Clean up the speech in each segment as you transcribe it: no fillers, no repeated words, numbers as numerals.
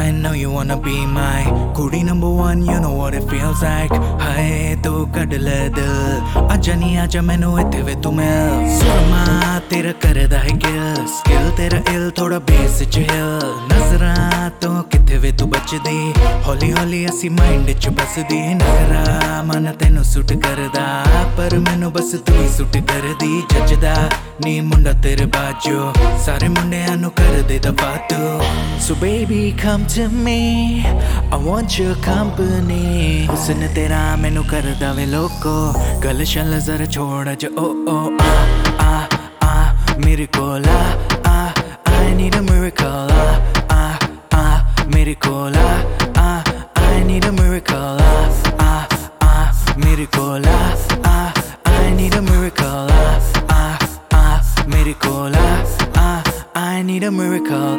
I know you wanna be my Kudi number one, you know what it feels like Hai tu kadle dil Aja nahi aja mainu ithe ve tu mil Surma tera karda hai kill Skill tera ill thoda bass ch hill Nazran to kithe ve tu bachdi Holi holi asi mind ch basdi Nagara man tenu suit karda Par mainu bas tu hi suit kardi Jajda nee munda tere bajo Sare munde anu kar de dafa tu So baby come to me I want your company Husn tera mainu karda ve loco Gal shal zara choda jo oh oh ah ah ah mere kola ah I need a miracle ah ah ah mere kola ah I need a miracle ah ah ah mere kola ah I need a miracle ah ah ah mere kola ah I need a miracle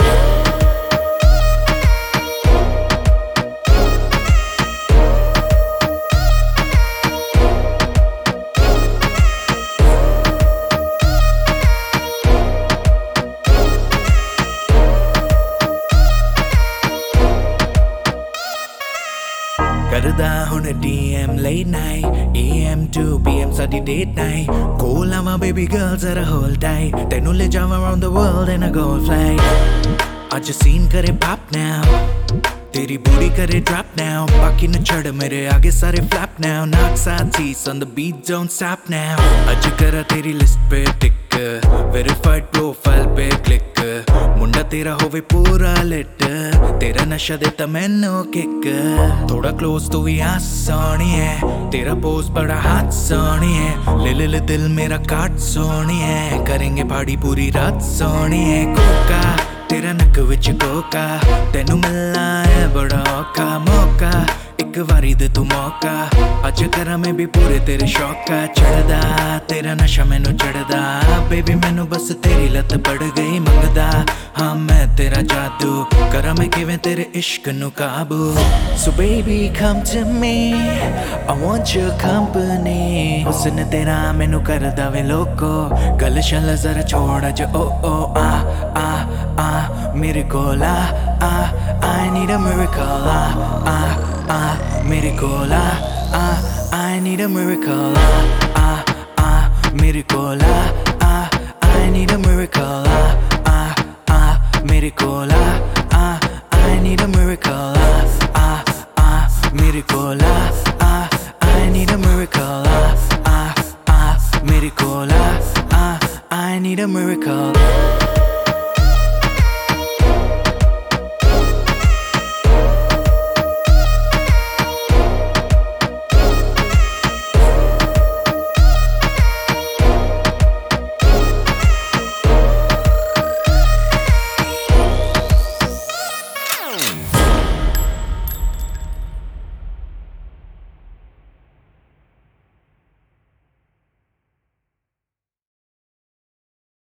Karda hun DM late night AM to PM sadi date night Call lava baby girl zara hold tight Tenu le jawa around the world in a gold flight Aaj scene kare pop now Teri booty kare drop now Baki na chad mere aage sare flap now Naak saath seats on the beat don't stop now Aaj kara teri list pe tick Verified profile pe click मुंडा तेरा होवे पूरा lit तेरा नशा देता मैनू kick थोड़ा close तो भी आ सोनी है तेरा पोज बड़ा हाथ सोनी है ले ले दिल मेरा काट सोनी है करेंगे पार्टी पूरी रात सोनी है कोका तेरा नक विच कोका तेनू मिलना है बड़ा औखा मौका एक वारी दे तू मौका अज करा मैं भी पूरे तेरे शौक का चढ़दा तेरा नशा मैनू चढ़दा बेबी मैनू बस तेरी लत पड़ गई मंगदा हाँ मैं तेरा जादू करा मैं किवें तेरे इश्क नू काबू So baby come to me I want your company हुस्न तेरा मैनू करदा वे लोको गल शल जरा छोड़ा जो ओ ओ आ आ आ मेरे कोला आ I need a miracle ah ah ah mere kola ah I need a miracle ah ah ah mere kola ah I need a miracle ah ah ah mere kola ah I need a miracle ah ah ah mere kola ah I need a miracle ah ah ah mere kola ah I need a miracle